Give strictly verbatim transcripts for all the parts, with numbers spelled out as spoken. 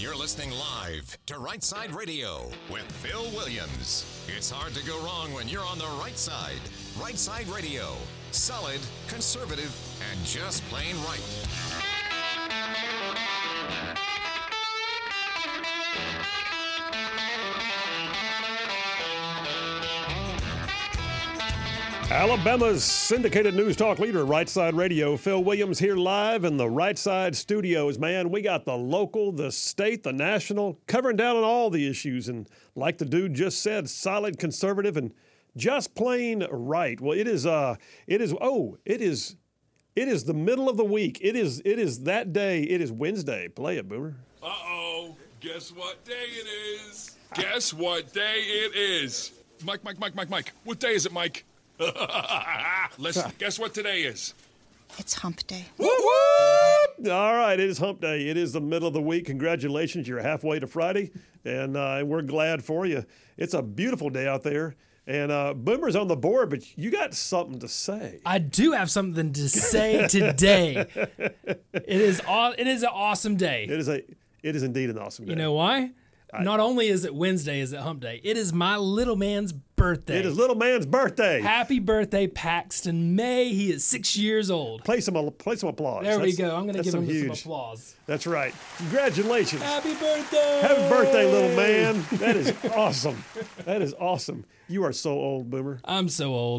You're listening live to Right Side Radio with Phil Williams. It's hard to go wrong when you're on the right side. Right Side Radio. Solid, conservative, and just plain right. Alabama's syndicated news talk leader, Right Side Radio. Phil Williams here live in the Right Side studios. Man, we got the local, the state, the national, covering down on all the issues. And like the dude just said, solid, conservative, and just plain right. Well, it is, uh, it is, oh, it is, it is the middle of the week. It is, it is that day. It is Wednesday. Play it, Boomer. Uh-oh. Guess what day it is? Guess what day it is? Mike, Mike, Mike, Mike, Mike. What day is it, Mike? Listen, guess what today is? It's hump day. Whoop, whoop. All right, it is hump day. It is the middle of the week. Congratulations, you're halfway to Friday, and uh, we're glad for you. It's a beautiful day out there, and uh, Boomer's on the board, but you got something to say. I do have something to say today. It is aw- It is an awesome day. It is a. It is indeed an awesome day. You know why? I, Not only is it Wednesday, is it hump day, it is my little man's birthday. It is little man's birthday. Happy birthday, Paxton May. He is six years old. Play some, play some applause. There that's, we go. I'm going to give some him huge. some applause. That's right. Congratulations. Happy birthday. Happy birthday, little man. That is awesome. That is awesome. You are so old, Boomer. I'm so old.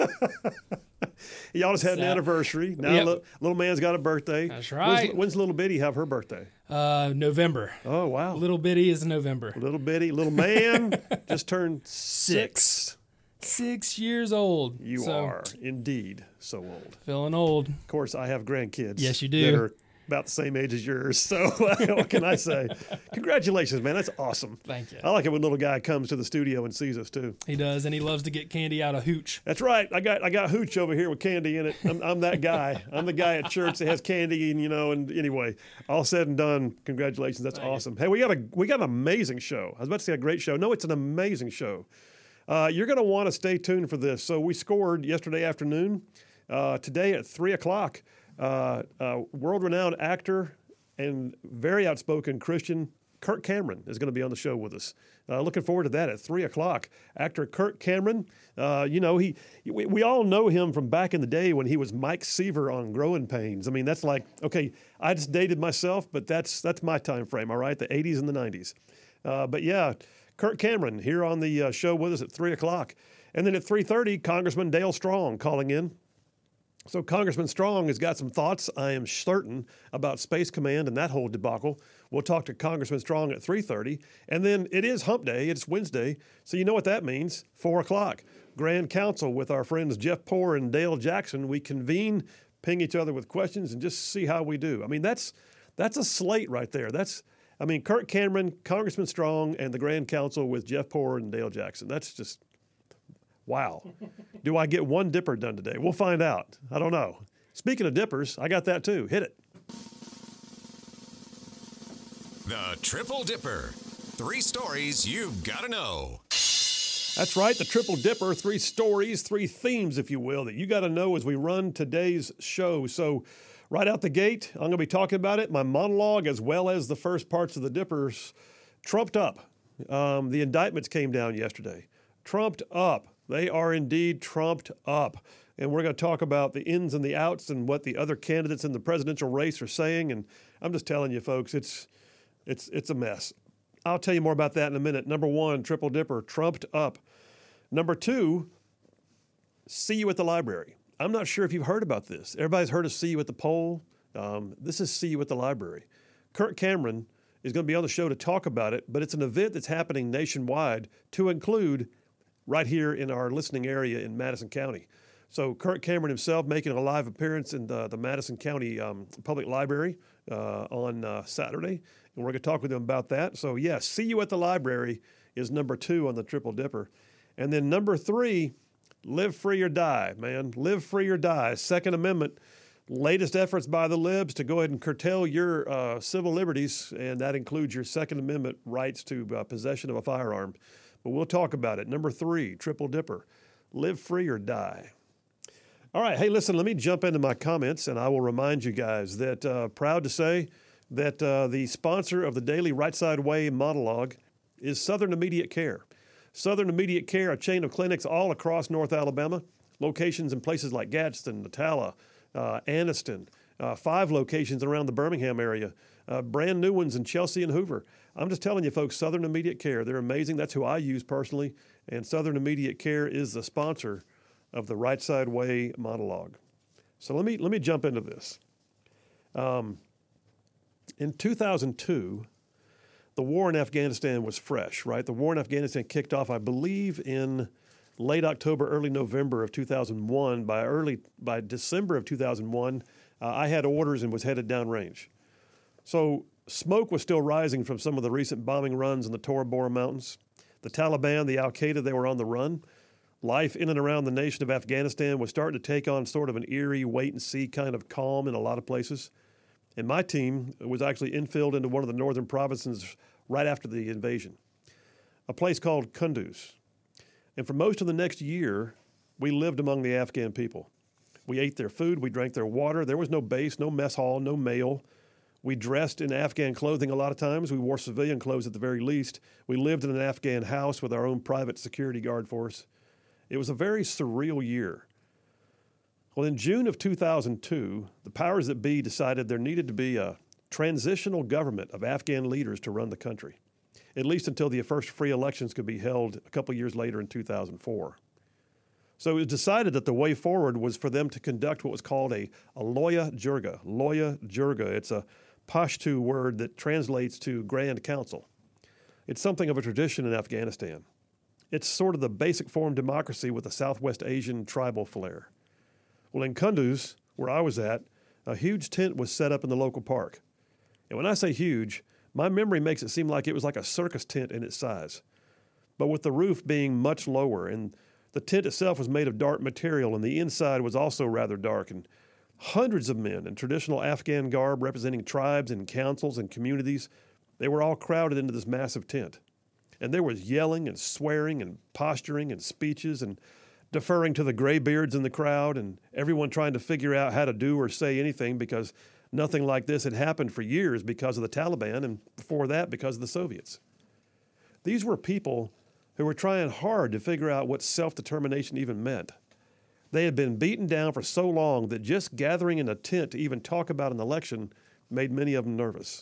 Y'all just had an anniversary. Now Yep. little, little man's got a birthday. That's right. When's, when's little Bitty have her birthday? Uh, November. Oh, wow. Little bitty is November. Little Bitty, little man just turned six. Six. Six years old. You So, are indeed so old. Feeling old. Of course, I have grandkids. Yes, you do. That are about the same age as yours. So what can I say? Congratulations, man. That's awesome. Thank you. I like it when little guy comes to the studio and sees us too. He does, and he loves to get candy out of hooch. That's right. I got I got hooch over here with candy in it. I'm, I'm that guy. I'm the guy at church that has candy, and you know. And anyway, all said and done, congratulations. That's Thank awesome. You. Hey, we got a we got an amazing show. I was about to say a great show. No, it's an amazing show. Uh, you're going to want to stay tuned for this. So we scored yesterday afternoon. Uh, today at three o'clock, uh, uh, world-renowned actor and very outspoken Christian Kirk Cameron is going to be on the show with us. Uh, looking forward to that at three o'clock. Actor Kirk Cameron, uh, you know, he we, we all know him from back in the day when he was Mike Seaver on Growing Pains. I mean, that's like, okay, I just dated myself, but that's that's my time frame, all right, the eighties and the nineties. Uh, but yeah, Kirk Cameron here on the uh, show with us at three o'clock. And then at three thirty, Congressman Dale Strong calling in. So Congressman Strong has got some thoughts, I am certain, about Space Command and that whole debacle. We'll talk to Congressman Strong at three thirty. And then it is hump day. It's Wednesday. So you know what that means. four o'clock. Grand Council with our friends Jeff Poore and Dale Jackson. We convene, ping each other with questions, and just see how we do. I mean, that's that's a slate right there. That's, I mean, Kirk Cameron, Congressman Strong, and the Grand Council with Jeff Poore and Dale Jackson. That's just... wow. Do I get one dipper done today? We'll find out. I don't know. Speaking of dippers, I got that too. Hit it. The Triple Dipper. Three stories you've got to know. That's right, the Triple Dipper. Three stories, three themes, if you will, that you got to know as we run today's show. So right out the gate, I'm going to be talking about it. My monologue, as well as the first parts of the dippers, trumped up. Um, the indictments came down yesterday. Trumped up. They are indeed trumped up. And we're going to talk about the ins and the outs and what the other candidates in the presidential race are saying. And I'm just telling you, folks, it's it's it's a mess. I'll tell you more about that in a minute. Number one, Triple Dipper, trumped up. Number two, see you at the library. I'm not sure if you've heard about this. Everybody's heard of see you at the poll. Um, this is see you at the library. Kirk Cameron is going to be on the show to talk about it, but it's an event that's happening nationwide to include right here in our listening area in Madison County. So Kirk Cameron himself making a live appearance in the, the Madison County um, Public Library uh, on uh, Saturday, and we're going to talk with him about that. So yes, see you at the library is number two on the Triple Dipper. And then number three, live free or die, man. Live free or die. Second Amendment, latest efforts by the libs to go ahead and curtail your uh, civil liberties, and that includes your Second Amendment rights to uh, possession of a firearm. But we'll talk about it. Number three, Triple Dipper, live free or die. All right, hey, listen, let me jump into my comments, and I will remind you guys that uh, proud to say that uh, the sponsor of the daily Right Side Way monologue is Southern Immediate Care. Southern Immediate Care, a chain of clinics all across North Alabama, locations in places like Gadsden, Natala, uh, Anniston, uh, five locations around the Birmingham area, uh, brand new ones in Chelsea and Hoover. I'm just telling you, folks, Southern Immediate Care, they're amazing. That's who I use personally, and Southern Immediate Care is the sponsor of the Right Side Way monologue. So let me let me jump into this. Um, in two thousand two, the war in Afghanistan was fresh, right? The war in Afghanistan kicked off, I believe, in late October, early November of two thousand one. By early by December of two thousand one, uh, I had orders and was headed downrange. So smoke was still rising from some of the recent bombing runs in the Tora Bora Mountains. The Taliban, the Al-Qaeda, they were on the run. Life in and around the nation of Afghanistan was starting to take on sort of an eerie wait-and-see kind of calm in a lot of places. And my team was actually infilled into one of the northern provinces right after the invasion, a place called Kunduz. And for most of the next year, we lived among the Afghan people. We ate their food, we drank their water. There was no base, no mess hall, no mail. We dressed in Afghan clothing a lot of times. We wore civilian clothes at the very least. We lived in an Afghan house with our own private security guard force. It was a very surreal year. Well, in June of two thousand two, the powers that be decided there needed to be a transitional government of Afghan leaders to run the country, at least until the first free elections could be held a couple years later in two thousand four. So it was decided that the way forward was for them to conduct what was called a, a Loya Jirga. Loya Jirga, it's a Pashto word that translates to Grand Council. It's something of a tradition in Afghanistan. It's sort of the basic form of democracy with a Southwest Asian tribal flair. Well, in Kunduz, where I was at, a huge tent was set up in the local park. And when I say huge, my memory makes it seem like it was like a circus tent in its size, but with the roof being much lower, and the tent itself was made of dark material, and the inside was also rather dark, and hundreds of men in traditional Afghan garb representing tribes and councils and communities, they were all crowded into this massive tent. And there was yelling and swearing and posturing and speeches and deferring to the graybeards in the crowd, and everyone trying to figure out how to do or say anything because nothing like this had happened for years because of the Taliban, and before that because of the Soviets. These were people who were trying hard to figure out what self-determination even meant. They had been beaten down for so long that just gathering in a tent to even talk about an election made many of them nervous.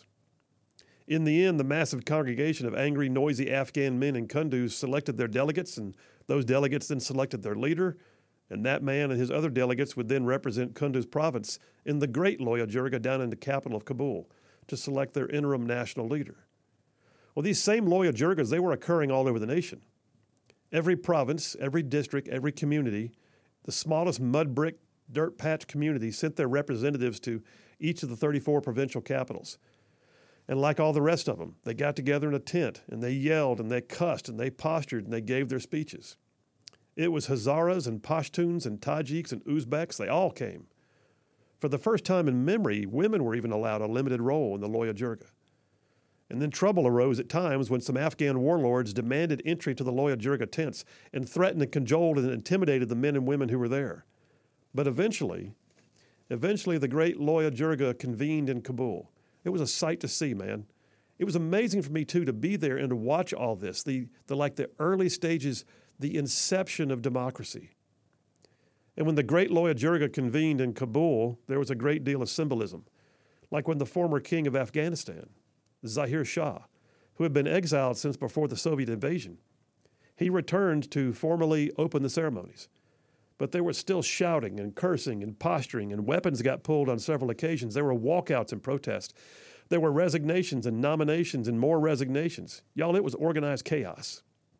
In the end, the massive congregation of angry, noisy Afghan men in Kunduz selected their delegates, and those delegates then selected their leader, and that man and his other delegates would then represent Kunduz province in the Great Loya Jirga down in the capital of Kabul to select their interim national leader. Well, these same Loya Jirgas, they were occurring all over the nation. Every province, every district, every community, the smallest mud brick dirt patch community sent their representatives to each of the thirty-four provincial capitals. And like all the rest of them, they got together in a tent, and they yelled, and they cussed, and they postured, and they gave their speeches. It was Hazaras and Pashtuns and Tajiks and Uzbeks. They all came. For the first time in memory, women were even allowed a limited role in the Loya Jirga. And then trouble arose at times when some Afghan warlords demanded entry to the Loya Jirga tents and threatened and cajoled and intimidated the men and women who were there. But eventually, eventually the great Loya Jirga convened in Kabul. It was a sight to see, man. It was amazing for me, too, to be there and to watch all this, the, the like the early stages, the inception of democracy. And when the great Loya Jirga convened in Kabul, there was a great deal of symbolism, like when the former king of Afghanistan, Zahir Shah, who had been exiled since before the Soviet invasion, he returned to formally open the ceremonies. But there was still shouting and cursing and posturing, and weapons got pulled on several occasions. There were walkouts and protests. There were resignations and nominations and more resignations. Y'all, it was organized chaos.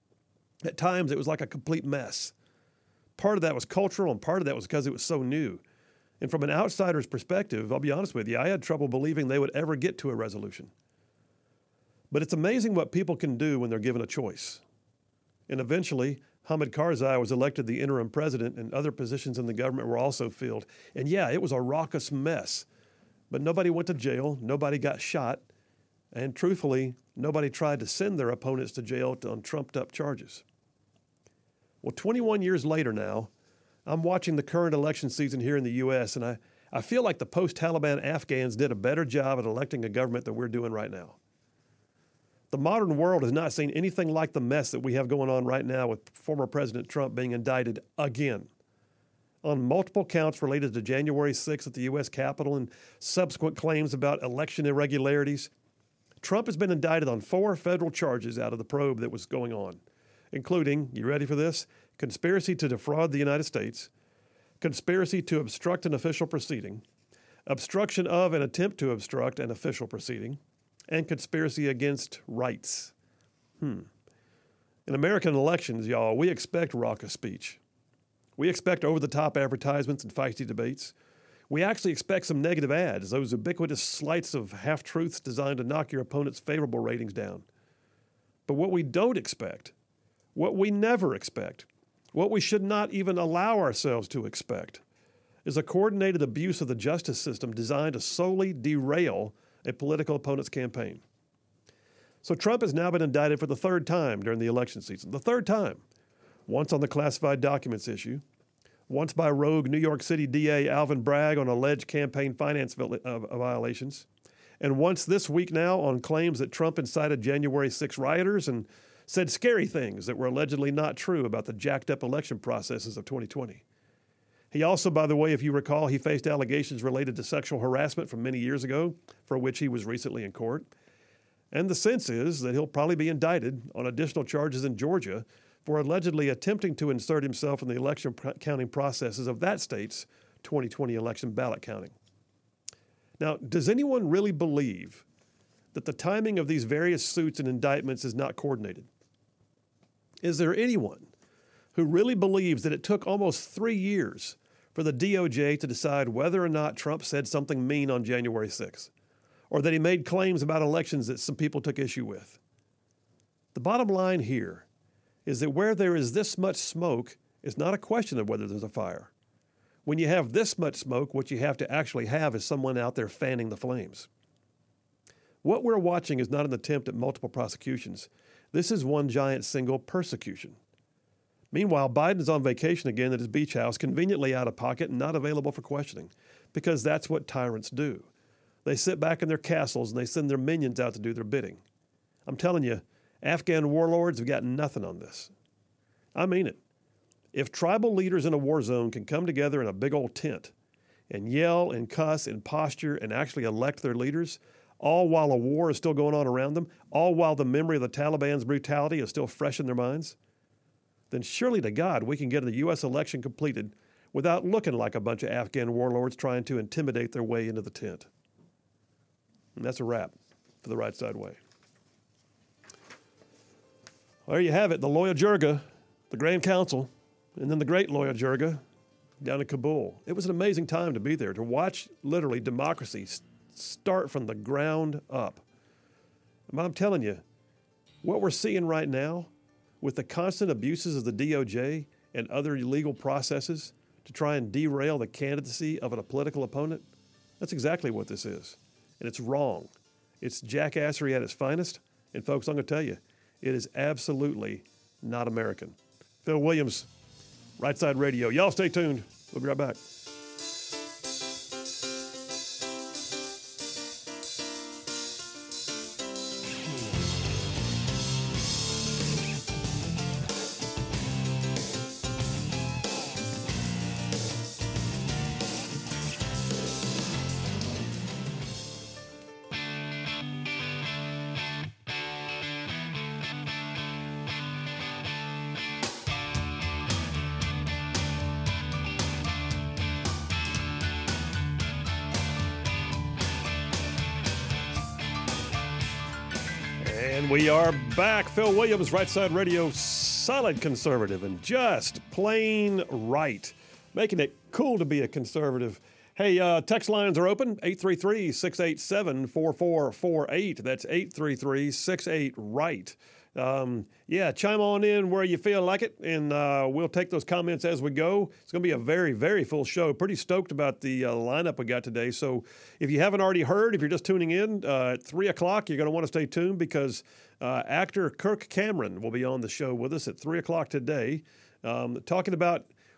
At times, it was like a complete mess. Part of that was cultural, and part of that was because it was so new. And from an outsider's perspective, I'll be honest with you, I had trouble believing they would ever get to a resolution. But it's amazing what people can do when they're given a choice. And eventually, Hamid Karzai was elected the interim president, and other positions in the government were also filled. And yeah, it was a raucous mess. But nobody went to jail, nobody got shot, and truthfully, nobody tried to send their opponents to jail on trumped-up charges. Well, twenty-one years later now, I'm watching the current election season here in the U S, and I, I feel like the post-Taliban Afghans did a better job at electing a government than we're doing right now. The modern world has not seen anything like the mess that we have going on right now with former President Trump being indicted again on multiple counts related to January sixth at the U S Capitol and subsequent claims about election irregularities. Trump has been indicted on four federal charges out of the probe that was going on, including, you ready for this? Conspiracy to defraud the United States, conspiracy to obstruct an official proceeding, obstruction of an attempt to obstruct an official proceeding, and conspiracy against rights. Hmm. In American elections, y'all, we expect raucous speech. We expect over-the-top advertisements and feisty debates. We actually expect some negative ads, those ubiquitous slights of half-truths designed to knock your opponent's favorable ratings down. But what we don't expect, what we never expect, what we should not even allow ourselves to expect, is a coordinated abuse of the justice system designed to solely derail a political opponent's campaign. So Trump has now been indicted for the third time during the election season, the third time. Once on the classified documents issue, once by rogue New York City D A Alvin Bragg on alleged campaign finance violations, and once this week now on claims that Trump incited January sixth rioters and said scary things that were allegedly not true about the jacked-up election processes of twenty twenty. He also, by the way, if you recall, he faced allegations related to sexual harassment from many years ago, for which he was recently in court. And the sense is that he'll probably be indicted on additional charges in Georgia for allegedly attempting to insert himself in the election pr- counting processes of that state's twenty twenty election ballot counting. Now, does anyone really believe that the timing of these various suits and indictments is not coordinated? Is there anyone who really believes that it took almost three years for the D O J to decide whether or not Trump said something mean on January sixth, or that he made claims about elections that some people took issue with? The bottom line here is that where there is this much smoke, it's not a question of whether there's a fire. When you have this much smoke, what you have to actually have is someone out there fanning the flames. What we're watching is not an attempt at multiple prosecutions. This is one giant single persecution. Meanwhile, Biden's on vacation again at his beach house, conveniently out of pocket and not available for questioning, because that's what tyrants do. They sit back in their castles and they send their minions out to do their bidding. I'm telling you, Afghan warlords have got nothing on this. I mean it. If tribal leaders in a war zone can come together in a big old tent and yell and cuss and posture and actually elect their leaders, all while a war is still going on around them, all while the memory of the Taliban's brutality is still fresh in their minds, then surely to God we can get the U S election completed without looking like a bunch of Afghan warlords trying to intimidate their way into the tent. And that's a wrap for the Right Side Way. Well, there you have it, the Loya Jirga, the Grand Council, and then the great Loya Jirga down in Kabul. It was an amazing time to be there, to watch literally democracy start from the ground up. And I'm telling you, what we're seeing right now with the constant abuses of the D O J and other illegal processes to try and derail the candidacy of a political opponent, that's exactly what this is. And it's wrong. It's jackassery at its finest. And folks, I'm going to tell you, it is absolutely not American. Phil Williams, Right Side Radio. Y'all stay tuned. We'll be right back. And we are back. Phil Williams, Right Side Radio, solid conservative and just plain right. Making it cool to be a conservative. Hey, uh, text lines are open, eight three three, six eight seven, four four four eight. That's eight three three, six eight, right. Um, yeah, chime on in where you feel like it, and uh, we'll take those comments as we go. It's going to be a very, very full show. Pretty stoked about the uh, lineup we got today. So if you haven't already heard, if you're just tuning in, uh, at three o'clock, you're going to want to stay tuned because uh, actor Kirk Cameron will be on the show with us at three o'clock today, um, talking about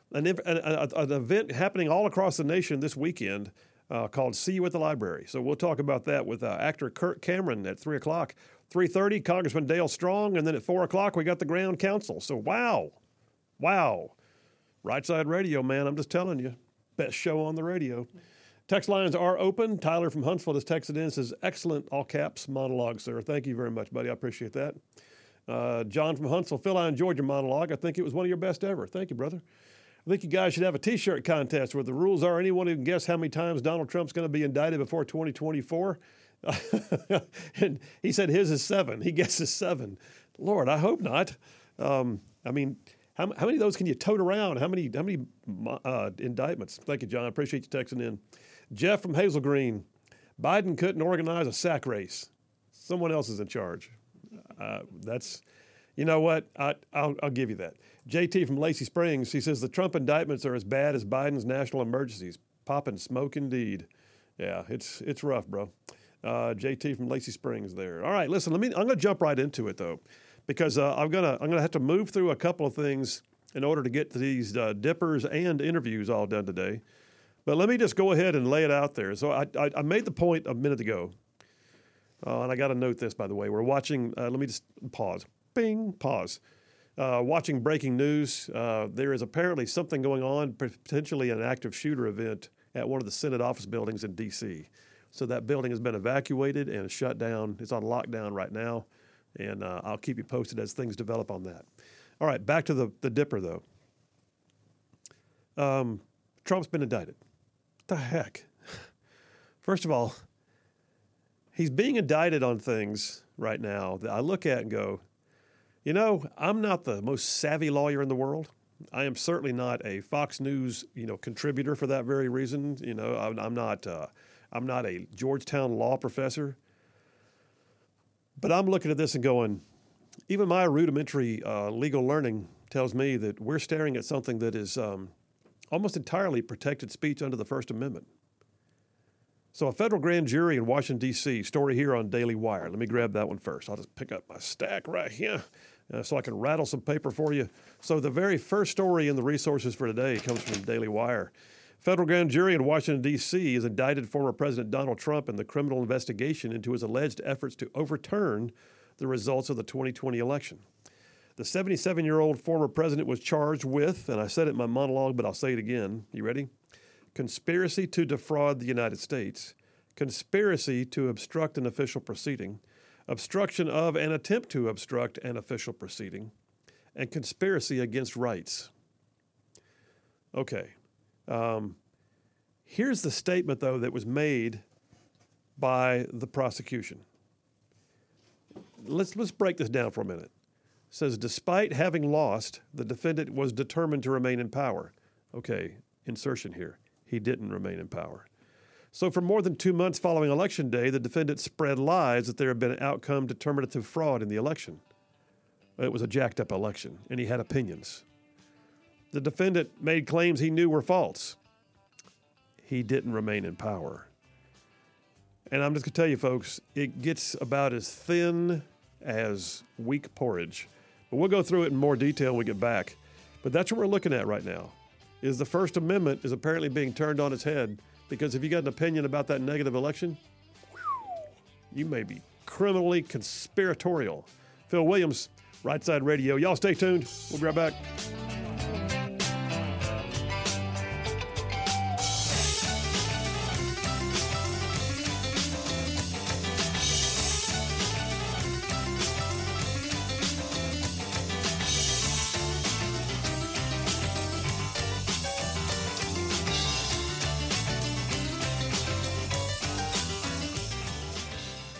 an, an, an event happening all across the nation this weekend uh, called See You at the Library. So we'll talk about that with uh, actor Kirk Cameron at three o'clock. three thirty, Congressman Dale Strong, and then at four o'clock, we got the Ground Council. So wow, wow. Right Side Radio, man, I'm just telling you, best show on the radio. Text lines are open. Tyler from Huntsville has texted in, says, excellent, all caps, monologue, sir. Thank you very much, buddy. I appreciate that. Uh, John from Huntsville, Phil, I enjoyed your monologue. I think it was one of your best ever. Thank you, brother. I think you guys should have a T-shirt contest where the rules are anyone who can guess how many times Donald Trump's going to be indicted before twenty twenty-four. And he said his is seven. He guesses seven. Lord, I hope not. Um, I mean, how, how many of those can you tote around? How many how many uh, indictments? Thank you, John. I appreciate you texting in. Jeff from Hazel Green. Biden couldn't organize a sack race. Someone else is in charge. Uh, that's, you know what? I, I'll, I'll give you that. J T from Lacey Springs, he says the Trump indictments are as bad as Biden's national emergencies. Pop and smoke indeed. Yeah, it's it's rough, bro. Uh, J T from Lacey Springs there. All right, listen, let me. I'm going to jump right into it though, because uh, I'm gonna I'm gonna have to move through a couple of things in order to get to these uh, dippers and interviews all done today. But let me just go ahead and lay it out there. So I I, I made the point a minute ago, uh, and I got to note this by the way. We're watching. Uh, let me just pause. Bing. Pause. Uh, watching breaking news. Uh, there is apparently something going on, potentially an active shooter event at one of the Senate office buildings in D C So that building has been evacuated and shut down. It's on lockdown right now, and uh, I'll keep you posted as things develop on that. All right, back to the, the dipper, though. Um, Trump's been indicted. What the heck? First of all, he's being indicted on things right now that I look at and go, you know, I'm not the most savvy lawyer in the world. I am certainly not a Fox News, you know, contributor for that very reason. You know, I'm, I'm not... Uh, I'm not a Georgetown law professor, but I'm looking at this and going, even my rudimentary uh, legal learning tells me that we're staring at something that is um, almost entirely protected speech under the First Amendment. So a federal grand jury in Washington, D C, story here on Daily Wire. Let me grab that one first. I'll just pick up my stack right here uh, so I can rattle some paper for you. So the very first story in the resources for today comes from Daily Wire. Federal grand jury in Washington, D C has indicted former President Donald Trump in the criminal investigation into his alleged efforts to overturn the results of the twenty twenty election. The seventy-seven-year-old former president was charged with, and I said it in my monologue, but I'll say it again. You ready? Conspiracy to defraud the United States, conspiracy to obstruct an official proceeding, obstruction of an attempt to obstruct an official proceeding, and conspiracy against rights. Okay. Um, here's the statement, though, that was made by the prosecution. Let's let's break this down for a minute. It says, despite having lost, the defendant was determined to remain in power. Okay, insertion here. He didn't remain in power. So for more than two months following Election Day, the defendant spread lies that there had been an outcome determinative fraud in the election. It was a jacked up election, and he had opinions. The defendant made claims he knew were false. He didn't remain in power. And I'm just going to tell you, folks, it gets about as thin as weak porridge. But we'll go through it in more detail when we get back. But that's what we're looking at right now, is the First Amendment is apparently being turned on its head, because if you got an opinion about that negative election, you may be criminally conspiratorial. Phil Williams, Right Side Radio. Y'all stay tuned. We'll be right back.